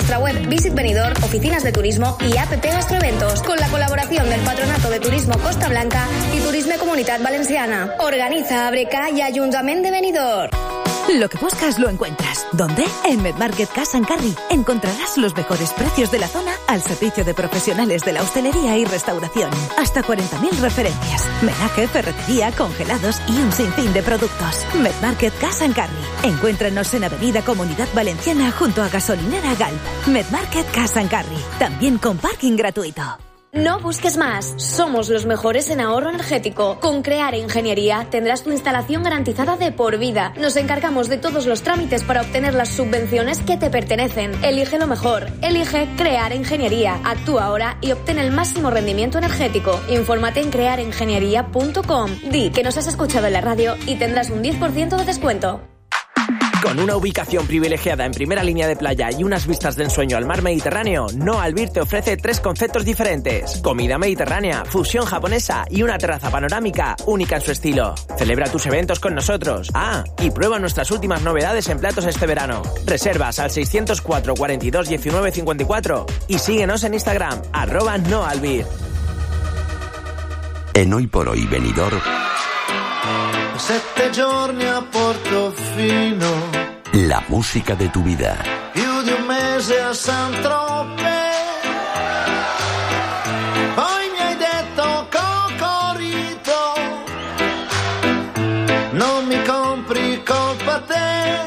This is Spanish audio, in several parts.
nuestra web Visit Benidorm, oficinas de turismo y app Gastroeventos, con la colaboración del Patronato de Turismo Costa Blanca y Turisme Comunitat Valenciana. Organiza Abreca y Ayuntamiento de Benidorm. Lo que buscas lo encuentras. ¿Dónde? En Medmarket Cash & Carry. Encontrarás los mejores precios de la zona al servicio de profesionales de la hostelería y restauración. Hasta 40.000 referencias. Menaje, ferretería, congelados y un sinfín de productos. Medmarket Cash & Carry. Encuéntranos en Avenida Comunidad Valenciana junto a Gasolinera Galp. Medmarket Cash & Carry. También con parking gratuito. No busques más. Somos los mejores en ahorro energético. Con Crear Ingeniería tendrás tu instalación garantizada de por vida. Nos encargamos de todos los trámites para obtener las subvenciones que te pertenecen. Elige lo mejor. Elige Crear Ingeniería. Actúa ahora y obtén el máximo rendimiento energético. Infórmate en crearingeniería.com. Di que nos has escuchado en la radio y tendrás un 10% de descuento. Con una ubicación privilegiada en primera línea de playa y unas vistas de ensueño al mar Mediterráneo, No Albir te ofrece 3 conceptos diferentes: comida mediterránea, fusión japonesa y una terraza panorámica única en su estilo. Celebra tus eventos con nosotros. Y prueba nuestras últimas novedades en platos este verano. Reservas al 604 42 19 54 y síguenos en Instagram @NoAlbir. En Hoy por Hoy Benidorm, 7 giorni a Portofino, la música de tu vida. più di un mese a Saint-Tropez. Poi mi hai detto Cocorito, non mi compri colpa te.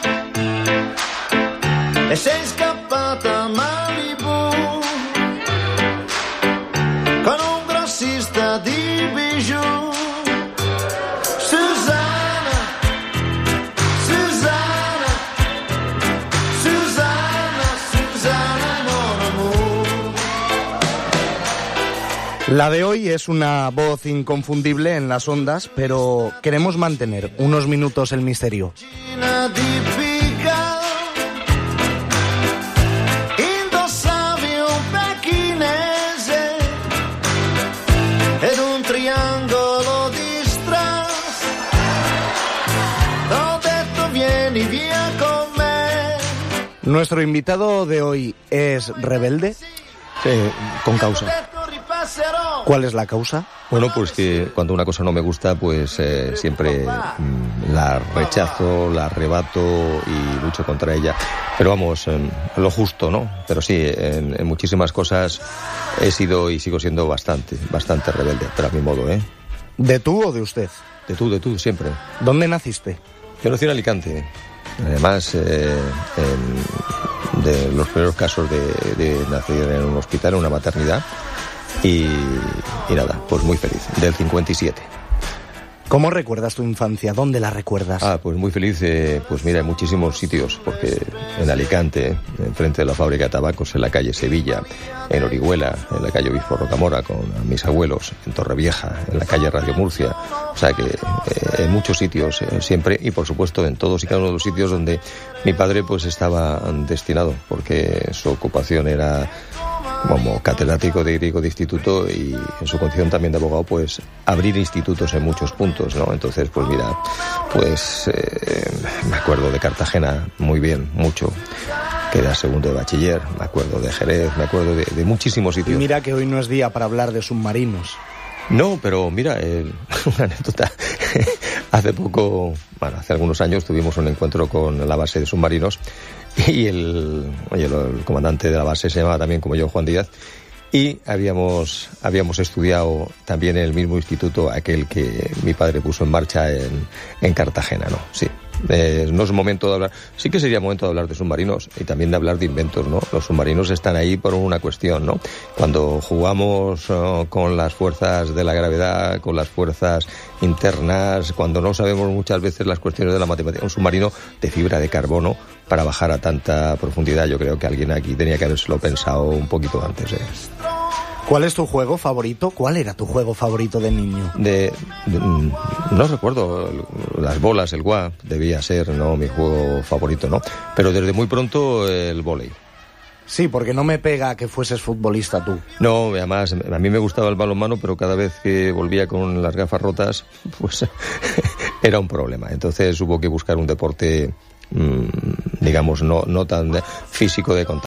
E sei scappata a Malibu con un grossista di bijou. La de hoy es una voz inconfundible en las ondas, pero queremos mantener unos minutos el misterio. Indossavi un pechinese ed un triangolo di strass. T'ho detto vieni via con me. Nuestro invitado de hoy es rebelde, con causa. ¿Cuál es la causa? Bueno, pues que cuando una cosa no me gusta, pues siempre la rechazo, la arrebato y lucho contra ella. Pero vamos, lo justo, ¿no? Pero sí, en muchísimas cosas he sido y sigo siendo bastante rebelde, pero a mi modo, ¿eh? ¿De tú o de usted? De tú, siempre. ¿Dónde naciste? Yo nací en Alicante. Además, de los primeros casos de nacer en un hospital, en una maternidad. Y nada, pues muy feliz, del 57. ¿Cómo recuerdas tu infancia? ¿Dónde la recuerdas? Pues muy feliz, pues mira, en muchísimos sitios, porque en Alicante, enfrente de la fábrica de tabacos, en la calle Sevilla, en Orihuela, en la calle Obispo Rocamora, con mis abuelos, en Torrevieja, en la calle Radio Murcia, o sea que en muchos sitios siempre, y por supuesto en todos y cada uno de los sitios donde mi padre pues estaba destinado, porque su ocupación era como catedrático de griego de instituto y en su condición también de abogado, pues abrir institutos en muchos puntos, ¿no? Entonces, pues mira, pues me acuerdo de Cartagena muy bien, mucho, que era segundo de bachiller, me acuerdo de Jerez, me acuerdo de muchísimos sitios. Y mira que hoy no es día para hablar de submarinos. No, pero mira, una anécdota. Hace algunos años tuvimos un encuentro con la base de submarinos y el comandante de la base se llamaba también como yo, Juan Díaz, y habíamos estudiado también en el mismo instituto aquel que mi padre puso en marcha en Cartagena, ¿no? Sí. No es momento de hablar, sí que sería momento de hablar de submarinos y también de hablar de inventos, ¿no? Los submarinos están ahí por una cuestión, ¿no? Cuando jugamos con las fuerzas de la gravedad, con las fuerzas internas, cuando no sabemos muchas veces las cuestiones de la matemática, un submarino de fibra de carbono para bajar a tanta profundidad, yo creo que alguien aquí tenía que habérselo pensado un poquito antes, ¿eh? ¿Cuál es tu juego favorito? ¿Cuál era tu juego favorito de niño? No recuerdo, las bolas, el guá, debía ser, ¿no?, mi juego favorito, ¿no? Pero desde muy pronto el vóley. Sí, porque no me pega que fueses futbolista tú. No, además, a mí me gustaba el balonmano, pero cada vez que volvía con las gafas rotas, pues era un problema. Entonces hubo que buscar un deporte, digamos, no tan físico de contacto.